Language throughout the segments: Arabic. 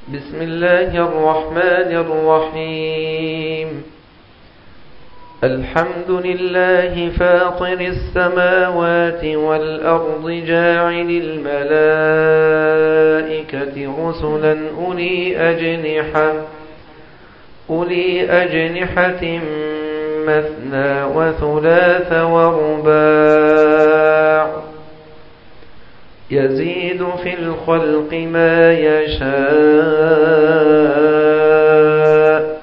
بسم الله الرحمن الرحيم. الحمد لله فاطر السماوات والأرض جاعل الملائكة رسلا أولي أجنحة مثنى وثلاث ورباع يزيد في الخلق ما يشاء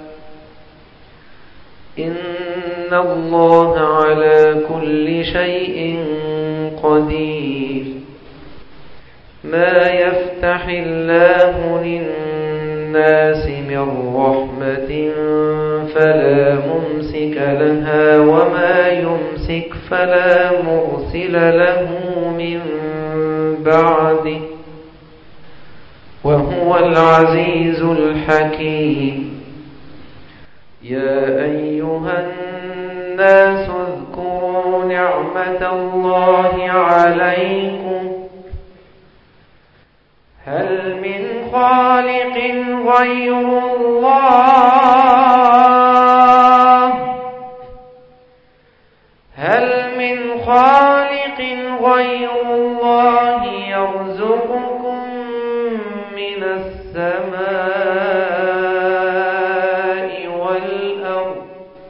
إن الله على كل شيء قدير. ما يفتح الله للناس من رحمة فلا ممسك لها وما يمسك فلا مرسل له من بعده وهو العزيز الحكيم. يا أيها الناس اذكروا نعمة الله عليكم هل من خالق غير الله يرزقكم من السماء والأرض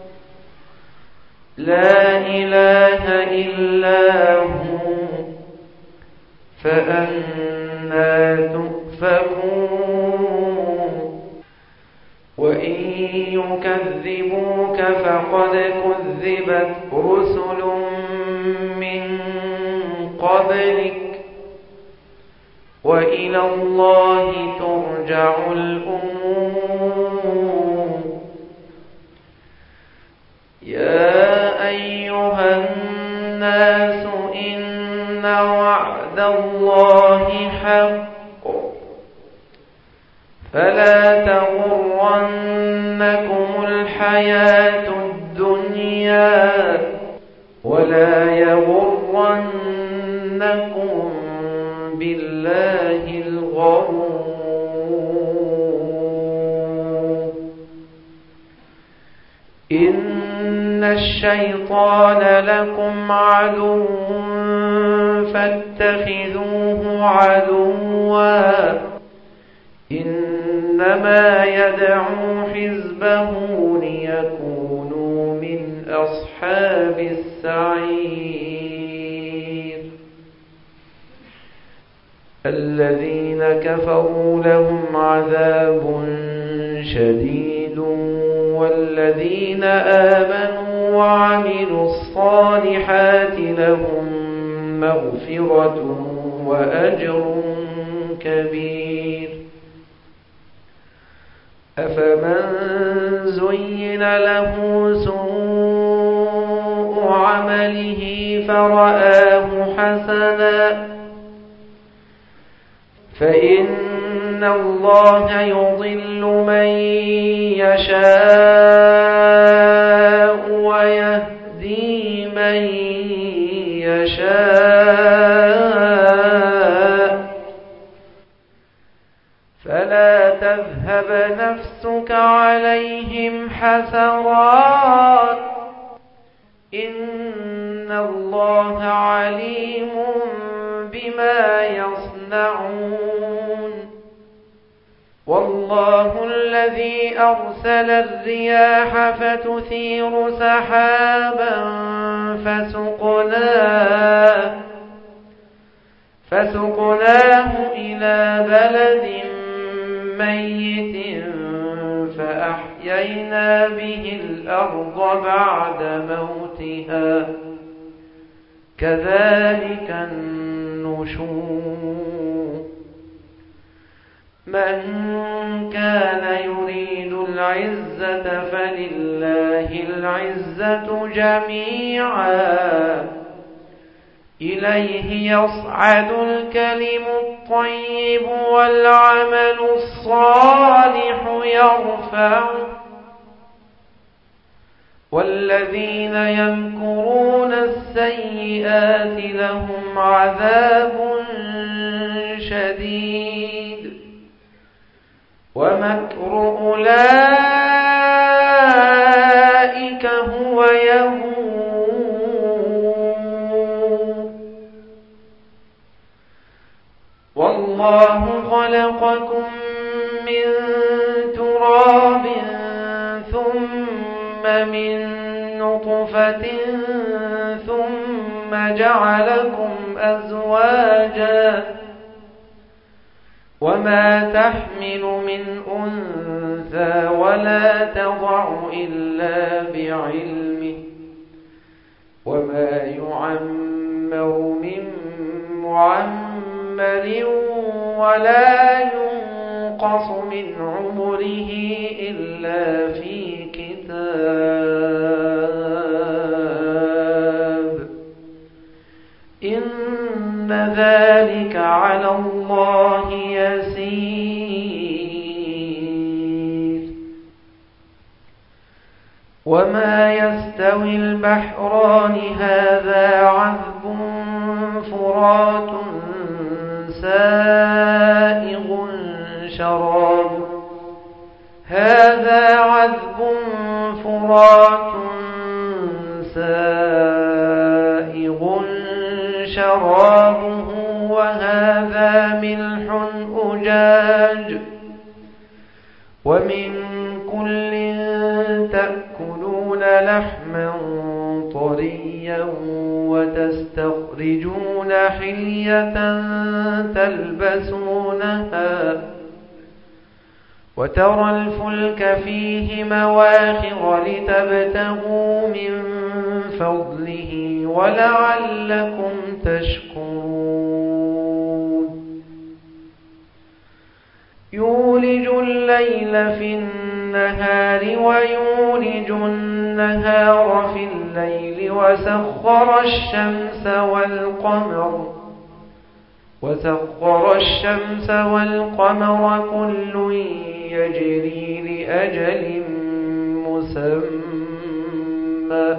لا إله إلا هو فأنى تؤفكون. وإن يكذبوك فقد كذبت رسل من قبلك وإلى الله ترجع الأمور. يا أيها الناس إن وعد الله حق فلا تغرنكم الحياة الدنيا ولا يغرنكم بالله الغرور. إن الشيطان لكم عدو فاتخذوه عدوا إنما يدعو حزبه ليكونوا من أصحاب السعير. الذين كفروا لهم عذاب شديد والذين آمنوا وعملوا الصالحات لهم مغفرة وأجر كبير. أفمن زين له سوء عمله فرآه حسنا فإن الله يضل من يشاء ويهدي من يشاء فلا تذهب نفسك عليهم حسرات إن الله عليم بما يصنعون. والله الذي أرسل الرياح فتثير سحابا فسقناه إلى بلد ميت فأحيينا به الأرض بعد موتها كذلك النشور. من كان يريد العزة فلله العزة جميعا إليه يصعد الكلم الطيب والعمل الصالح يرفعه والذين يمكرون السيئات لهم عذاب شديد ومكر أولئك هو يبور والله خلقكم من تراب ثم من نطفة ثم جعلكم أزواجا وما تحمل من أنثى ولا تضع إلا بعلمه وما يعمر من معمر ولا ينقص من عمره إلا في كتاب إن ذلك على الله يسير وما يستوي البحران هذا عذب فرات سائغ شرابه هذا عذب فرات سائغ شرابه وهذا ملح أجاج ومن كل تأكلون لحما طريا وتستخرجون حلية تلبسونها وترى الفلك فيه مواخر لتبتغوا من فضله ولعلكم تشكرون يولج الليل في النهار ويولج النهار في الليل وسخر الشمس والقمر كل يجري لأجل مسمى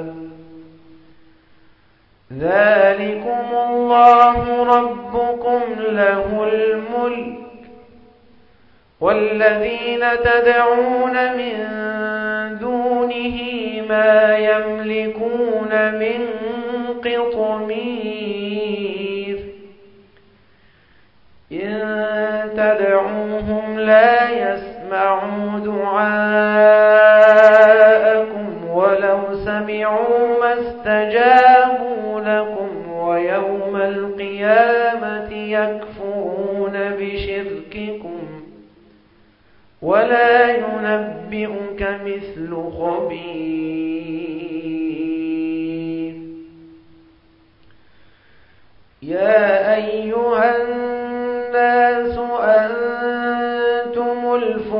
ذلكم الله ربكم له الملك والذين تدعون من دونه ما يملكون من قطمير إن تدعوهم لا يسمعوا دعاءكم ولو سمعوا ما استجابوا لكم ويوم القيامة يكفرون بشرككم ولا ينبئك مثل خبير يا أيها الناس أنتم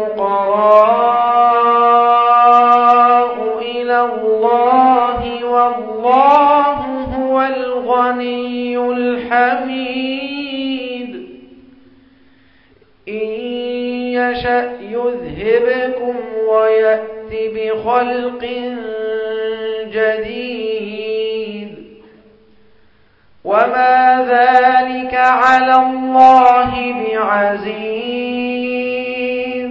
الفقراء إلى الله والله هو الغني الحميد إن يشأ يذهبكم ويأت بخلق جديد وما ذلك على الله بعزيز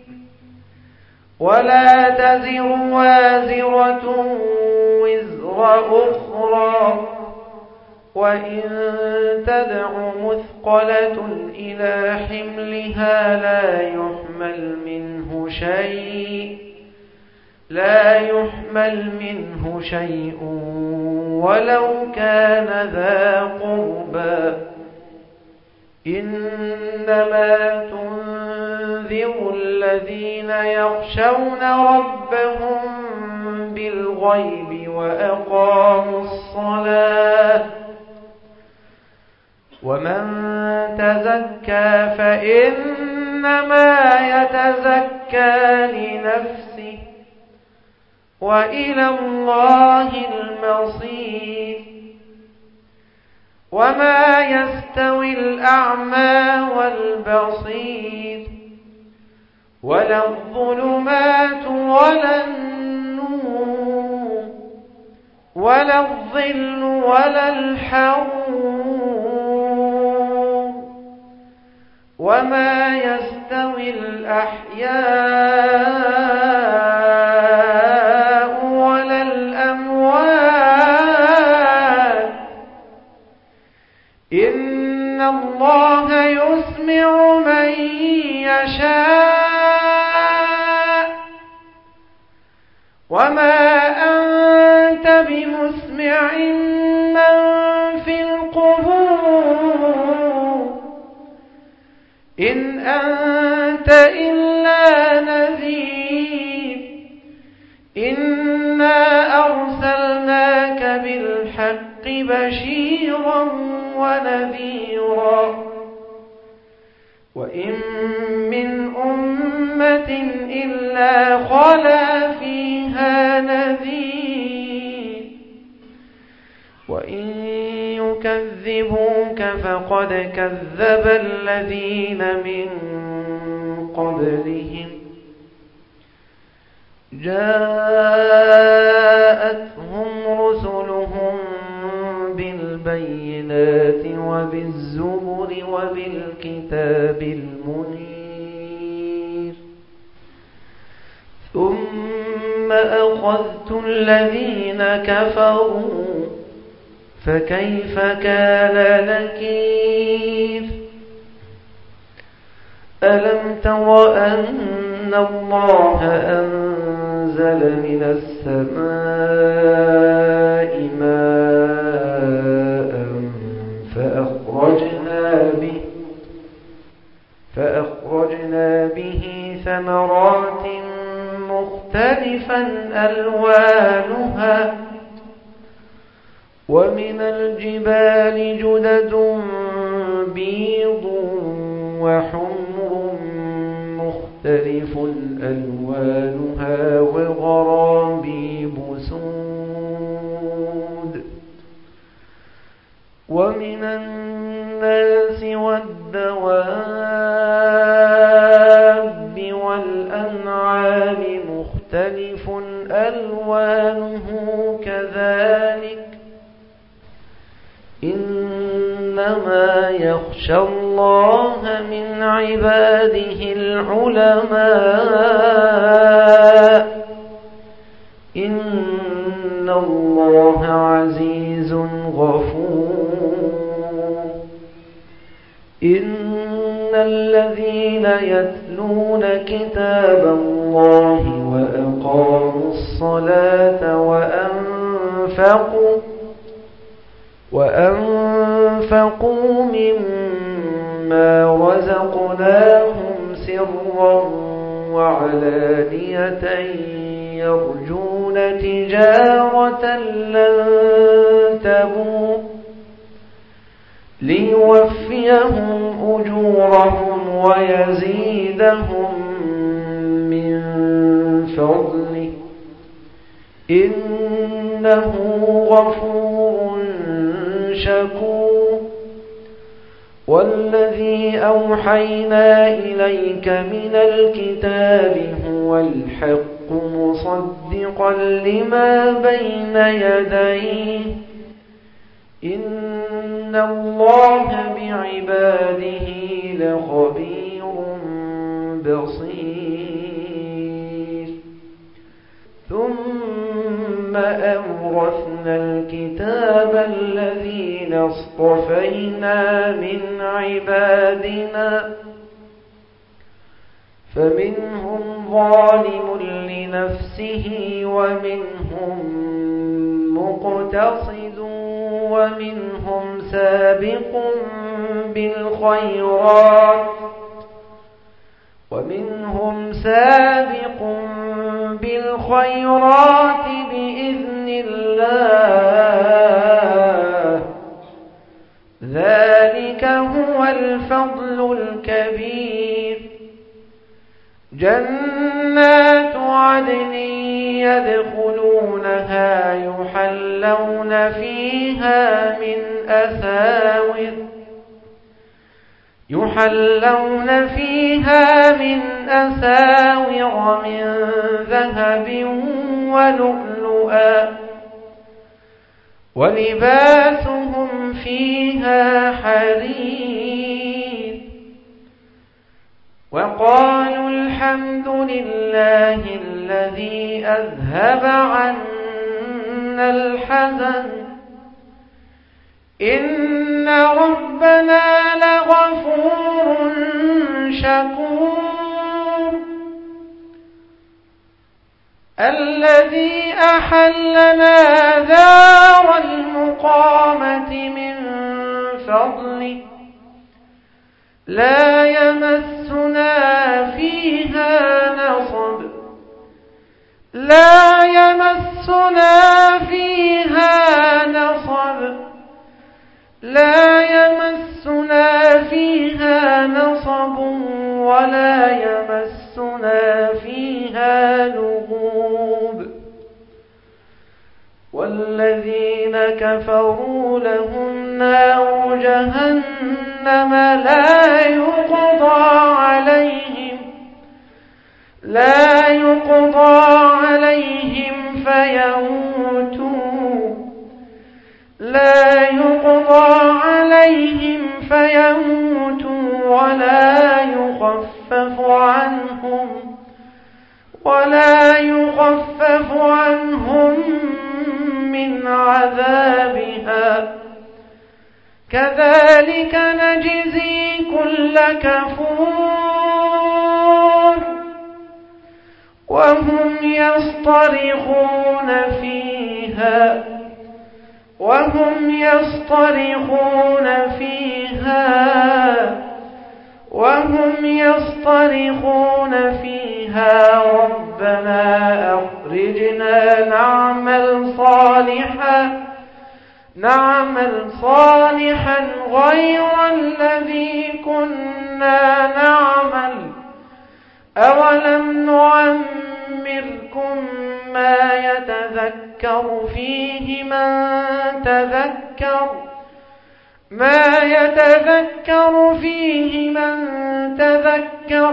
ولا تزر وازرة وزر أخرى وإن تدع مثقلة إلى حملها لا يحمل منه شيء ولو كان ذا قربى إنما تنذر الذين يخشون ربهم بالغيب وأقاموا الصلاة ومن تزكى فإنما يتزكى لنفسه وإلى الله المصير وما يستوي الأعمى والبصير ولا الظلمات ولا النور ولا الظل ولا الحرور وما يستوي الأحياء ولا الأموات إن الله يسمع من يشاء وما أنت بمسمع من في القبور إن أنت إلا نذير إنا أرسلناك بالحق بشيرا ونذيرا وإن من أمة إلا خلا فيها نذير وإن يكذبوك فقد كذب الذين من قبلهم جاءتهم رسلهم بالبينات وبالزبر وبالكتاب المنير ثم أخذت الذين كفروا فكيف كان نكير ألم تر أن الله أنزل من السماء ماء فأخرجنا به ثمرات مختلفا ألوانها ومن الجبال جدد بيض وحمر مختلف ألوانها وغرابيب سود ومن الناس والدواب والأنعام مختلف ألوانه كذلك إنما يخشى الله من عباده العلماء إن الله عزيز غفور إن الذين يتلون كتاب الله وأقاموا الصلاة وأنفقوا مما رزقناهم سرا وعلانية يرجون تجارة لن تبور ليوفيهم أجورهم ويزيدهم من فضله إنه غفور شكور والذي أوحينا إليك من الكتاب هو الحق مصدقا لما بين يديه إن الله بعباده لخبير بصير ثم أورثنا الكتاب الذين اصطفينا من عبادنا فمنهم ظالم لنفسه ومنهم مقتصد ومنهم سابق بالخيرات بإذن الله ذلك هو الفضل الكبير جنات عدن يدخلونها يحلون فيها من أساور من ذهب ولؤلؤا ولباسهم فيها حرير وقالوا الحمد لله الذي أذهب عنا الحزن إن ربنا لغفور شكور الذي أحلنا دار المقامة من فضله لا يمسنا فيها نصب لا يمسنا فيها نصب لا يمسنا فيها نصب ولا يمسنا فيها لغوب والذين كفروا لهم نار جهنم لا يقضى عليهم فيموتوا ولا يخفف عنهم من عذابها كذلك نجزي كل كفور وهم يصطرخون فيها ربنا أخرجنا نعمل صالحا غير الذي كنا نعمل أولم نعمركم ما يتذكر فيه من تذكر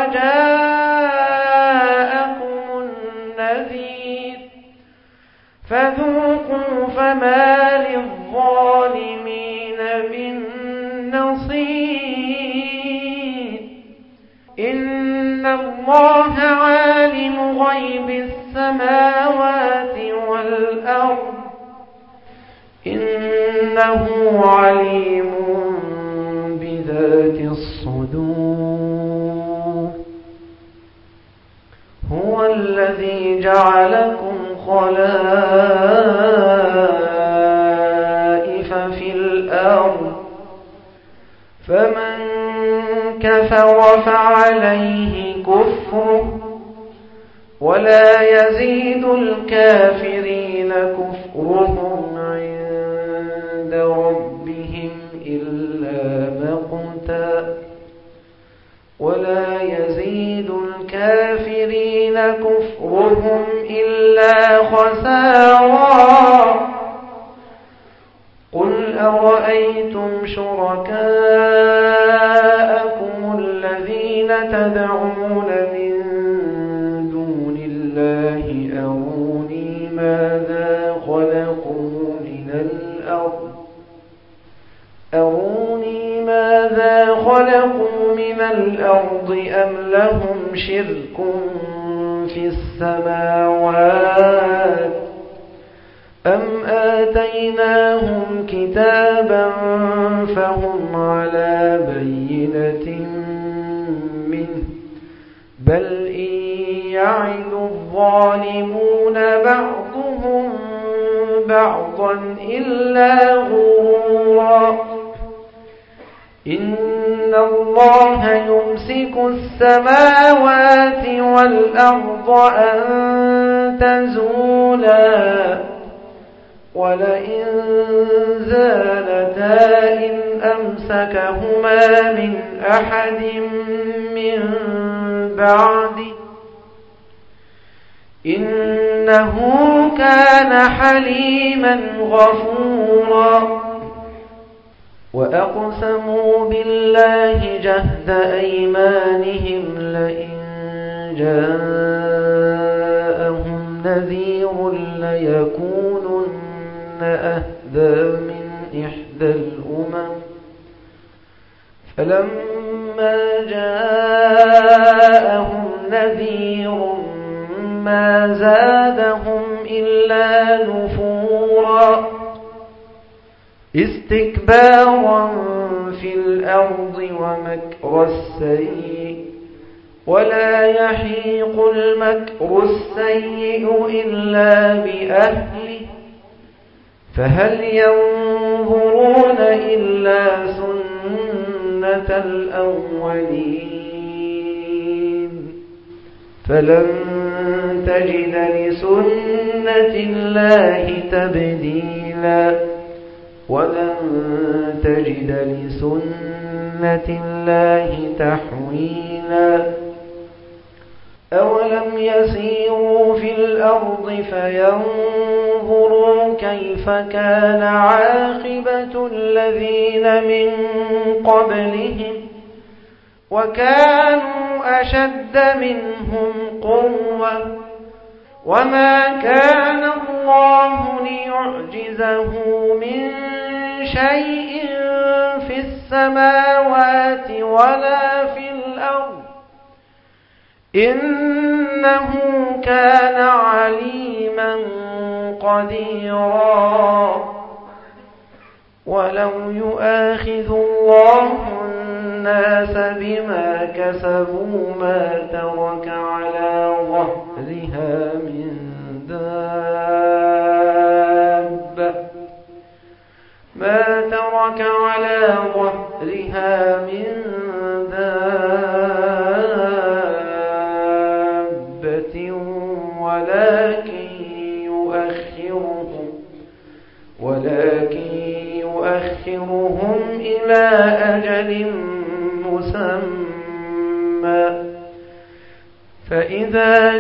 وجاءكم النذير فذوقوا فما للظالمين من نصير إن الله عالم غيب السماوات والأرض إنه عليم بذات الصدور هو الذي جعلكم خلائف في الأرض فمن كفر فعليه كفره ولا يزيد الكافرين كفرهم عند ربهم إلا مقتا ولا يزيد الكافرين كفرهم إلا خسارا قل أرأيتم شركاءكم الذين تدعون من دون الله أروني ماذا خلقوا من الأرض أم لهم شرك في السماوات أم آتيناهم كتابا فهم على بينة منه بل إن يعد الظالمون بعضهم بعضا إلا غرورا إن الله يمسك السماوات والأرض أن تزولا ولئن زالتا إن أمسكهما من أحد من بعده إنه كان حليما غفورا وأقسموا بالله جهد أيمانهم لئن جاءهم نذير ليكونن أهدى من إحدى الأمم فلما فلما جاءهم نذير ما زادهم إلا نفورا استكبارا في الأرض ومكر السيء ولا يحيق المكر السيء إلا بأهله فهل ينظرون إلا سنة الأولين فلن تجد لسنة الله تبديلا ولن تجد لسنة الله تحويلا أولم يسيروا في الأرض فينظروا كيف كان عاقبة الذين من قبلهم وكانوا أشد منهم قوة وما كان الله ليعجزه من شيء في السماوات ولا في الأرض إنه كان عليما قديرا ولو يؤاخذ الله الناس بما كسبوا ما ترك على ظهرها من دابة ولكن يؤخرهم إلى أجل مسمى فإذا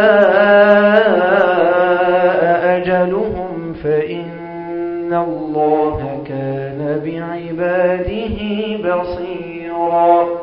جاء أجلهم فإن الله كان بعباده بصيرا